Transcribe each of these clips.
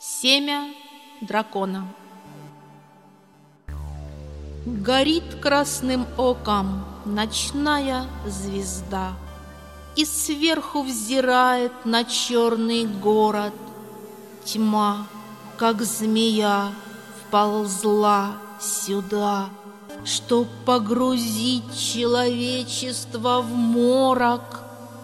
Семя дракона. Горит красным оком ночная звезда, и сверху взирает на черный город. Тьма, как змея, вползла сюда, чтоб погрузить человечество в морок.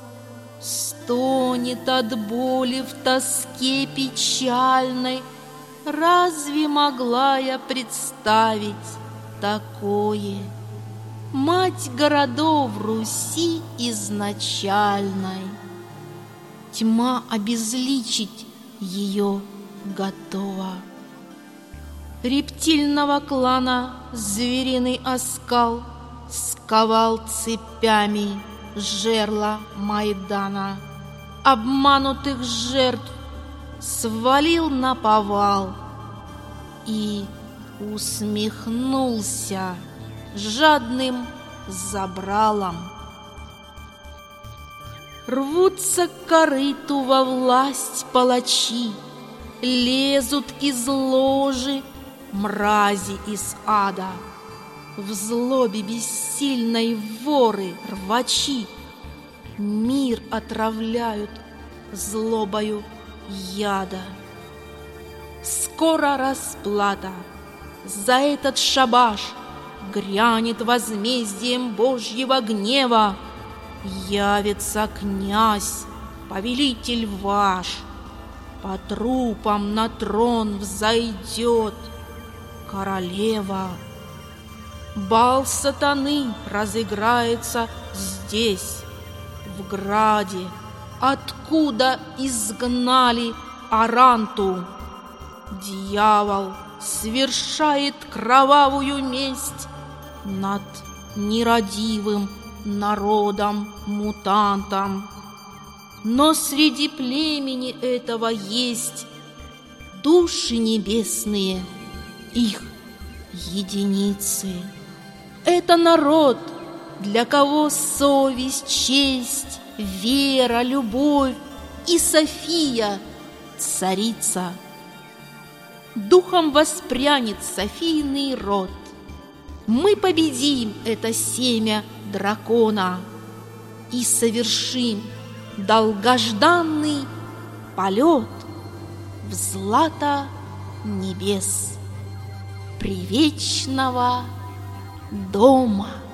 Стонет от боли в тоске печальной. Разве могла я представить такое? Мать городов Руси изначальной. Тьма обезличить ее готова. Рептильного клана звериный оскал сковал цепями жерла Майдана. Обманутых жертв свалил наповал и усмехнулся жадным забралом. Рвутся к корыту во власть палачи, лезут из ложи мрази из ада. В злобе бессильной воры, рвачи мир отравляют злобою яда. Скоро расплата за этот шабаш грянет возмездием Божьего гнева. Явится князь, повелитель ваш, по трупам на трон взойдет королева. Бал сатаны разыграется здесь, в граде, откуда изгнали Аранту. Дьявол свершает кровавую месть над нерадивым народом-мутантом. Но среди племени этого есть души небесные, их единицы. Это народ, для кого совесть, честь, вера, любовь и София царица. Духом воспрянет Софийный род. Мы победим это семя дракона и совершим долгожданный полет в злато небес привечного дома.